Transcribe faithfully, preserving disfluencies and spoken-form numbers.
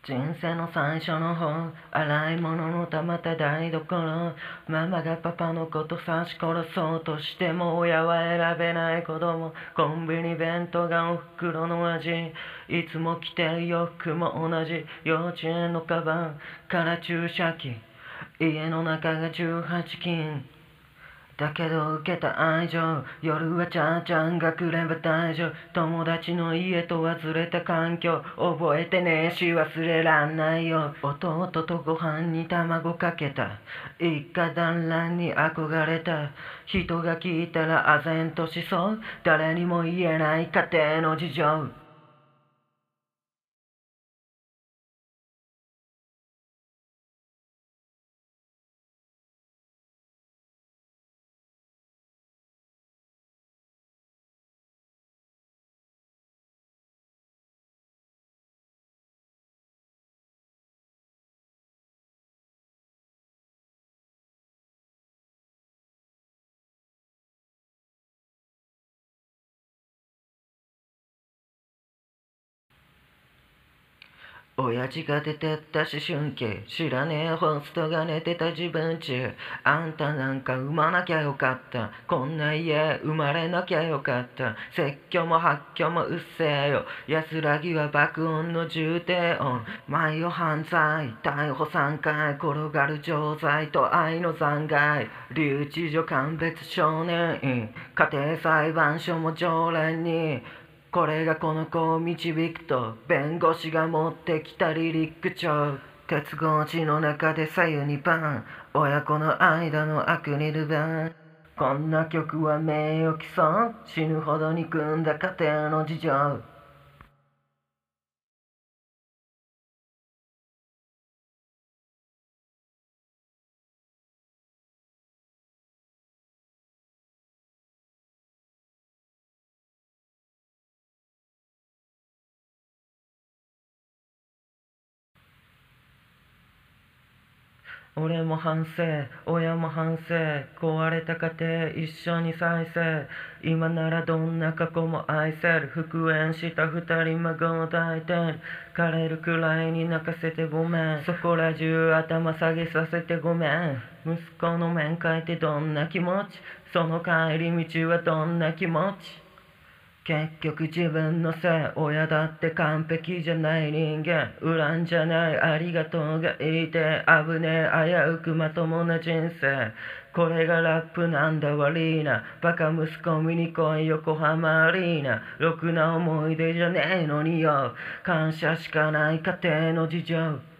人生の最初の方、洗い物のたまた台所。ママがパパのこと刺し殺そうとしても親は選べない子供。コンビニ弁当がお袋の味。いつも着てる洋服も同じ。幼稚園のカバンから注射器。家の中がじゅうはち金。だけど受けた愛情、夜はちゃーちゃんが来れば大丈夫。友達の家とはずれた環境、覚えてねえし忘れらんないよ。弟とご飯に卵かけた、一家団らんに憧れた。人が聞いたら唖然としそう、誰にも言えない家庭の事情。親父が出てった思春期、知らねえホストが寝てた自分ち。あんたなんか産まなきゃよかった、こんな家生まれなきゃよかった。説教も発狂もうっせえよ、安らぎは爆音の重低音。前を犯罪、逮捕さんかい、転がる錠剤と愛の残骸。留置所鑑別少年院、家庭裁判所も常連に。これがこの子を導くと弁護士が持ってきたリリック帳。鉄格子の中で左右にパン、親子の間のアクリル板。こんな曲は名誉毀損、死ぬほど憎んだ家庭の事情。俺も反省、親も反省、壊れた家庭一緒に再生。今ならどんな過去も愛せる、復縁した二人孫を抱いてる。枯れるくらいに泣かせてごめん、そこら中頭下げさせてごめん。息子の面会ってどんな気持ち、その帰り道はどんな気持ち。結局自分のせい、親だって完璧じゃない人間。恨んじゃないありがとうが言いて、危ねえ危うくまともな人生。これがラップなんだ悪いな、バカ息子見に来い横浜アリーナ。ろくな思い出じゃねえのによ、感謝しかない家庭の事情。